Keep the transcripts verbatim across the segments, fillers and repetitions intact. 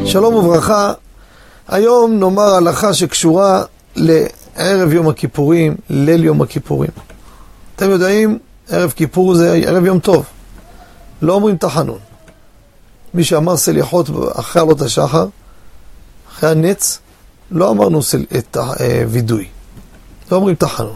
שלום וברכה. היום נאמר הלכה שקשורה לערב יום הכיפורים, ליל יום הכיפורים. אתם יודעים, ערב כיפור זה ערב יום טוב. לא אומרים תחנון. מי שאמר סליחות אחרי עלות השחר, אחרי הנץ, לא אמרנו סל... את הווידוי. לא אומרים תחנון.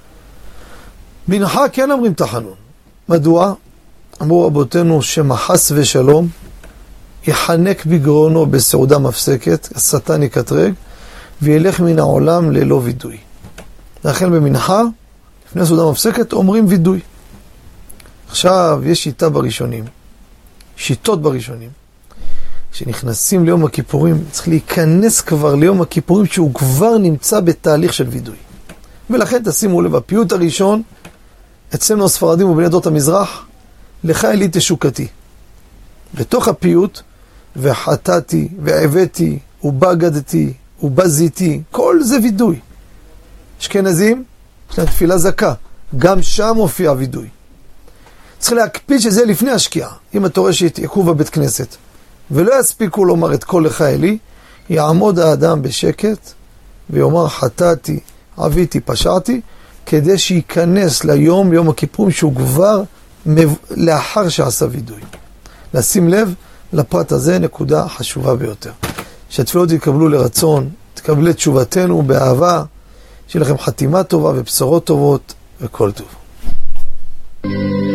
מנחה כן אומרים תחנון. מדוע? אמרו רבותינו שמחס ושלום יחנק בגרונו בסעודה מפסקת, השטן יקטרג, וילך מן העולם ללא וידוי. לכן במנחה, לפני סעודה מפסקת, אומרים וידוי. עכשיו, יש שיטה בראשונים, שיטות בראשונים, שנכנסים ליום הכיפורים, צריך להיכנס כבר ליום הכיפורים, שהוא כבר נמצא בתהליך של וידוי. ולכן תשימו לב, הפיוט הראשון, אצלנו הספרדים ובני עדות המזרח, לך אלי תשוקתי. בתוך הפיוט, וחטאתי, ועבדתי, ובגדתי, ובזיתי, כל זה וידוי. אשכנזים, יש להם תפילה זכה, גם שם מופיע וידוי. צריך להקפיד שזה לפני השקיעה. אם אתה רואה שיתעקו בבית כנסת, ולא יספיקו לומר את כל לך אלי, יעמוד האדם בשקט, ויאמר חטאתי, עביתי, פשעתי, כדי שייכנס ליום, יום הכיפורים, שהוא כבר לאחר שעשה וידוי. לשים לב לפרט הזה, נקודה חשובה ביותר. שהתפילות יתקבלו לרצון, תקבלו את תשובתנו באהבה, שיהיה לכם חתימה טובה ובשורות טובות וכל טוב.